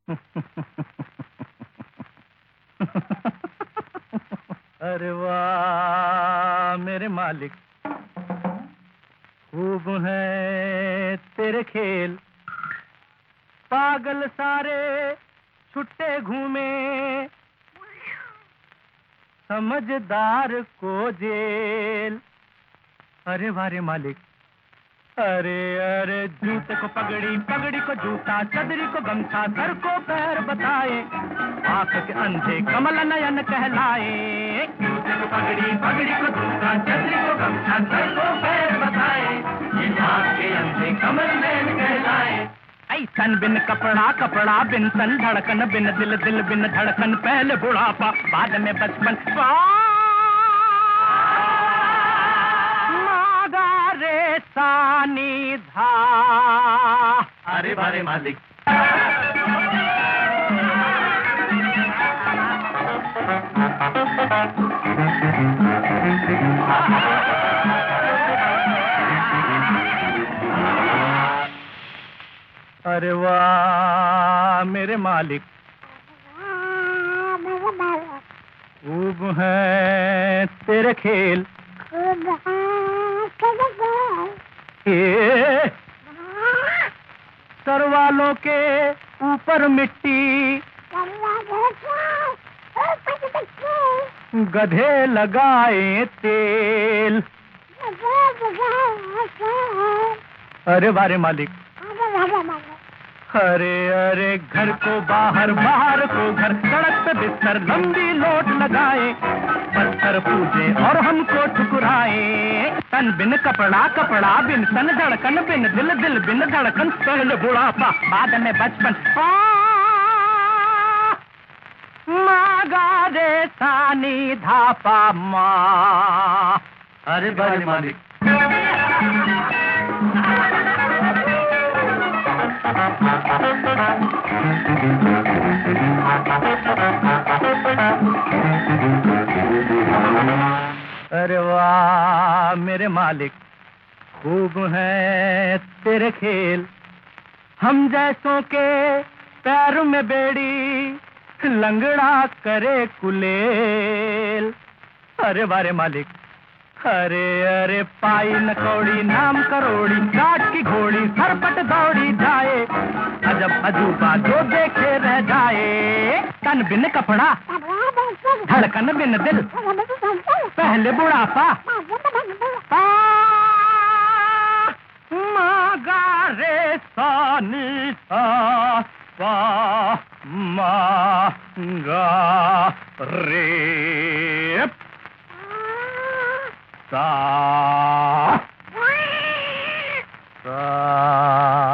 अरे वाह मेरे मालिक, खूब है तेरे खेल। पागल सारे छुट्टे घूमे, समझदार को जेल। अरे वाह रे मालिक, अरे अरे जूते को पगड़ी, पगड़ी को जूता, चदरी को गमछा, सर को पैर बताए, आंख के अंधे कमल नयन कहलाए। जूते को पगड़ी, पगड़ी को जूता, चदरी को गमछा, सर को पैर बताए, ये आंख के अंधे कमल नयन कहलाए। ऐसन बिन कपड़ा, कपड़ा बिन तन, धड़कन बिन दिल, दिल बिन धड़कन, पहले बुढ़ापा बाद में बचपन। सानी धा। अरे बारे मालिक, अरे वाह मेरे मालिक, खूब है तेरे खेल। सर वालों के ऊपर मिट्टी, गधे लगाए तेल। अरे वारे मालिक, अरे अरे घर को बाहर, बाहर को घर, सड़क पे बिस्तर लंबी लोट लगाए, पत्थर पूजे और हमको ठुकराए। तन बिन कपड़ा, कपड़ा बिन तन, धड़कन बिन दिल, दिल बिन धड़कन, पहले बुढ़ापा बाद में बचपन। मागा रे सानी धापा माँ। अरे बड़े मालिक, अरे वाह मेरे मालिक, खूब है तेरे खेल। हम जैसों के पैर में बेड़ी, लंगड़ा करे कुलेल। अरे वारे मालिक, अरे अरे पाई न कौड़ी, नाम करोड़ी, काट की घोड़ी, सरपट दौड़ी जाए, अजब अजूबा जो देखे रह जाए। तन बिन कपड़ा, धड़कन बिन दिल, पहले बुढ़ापा मागा रे सानी सा, मागा रे सा, सा।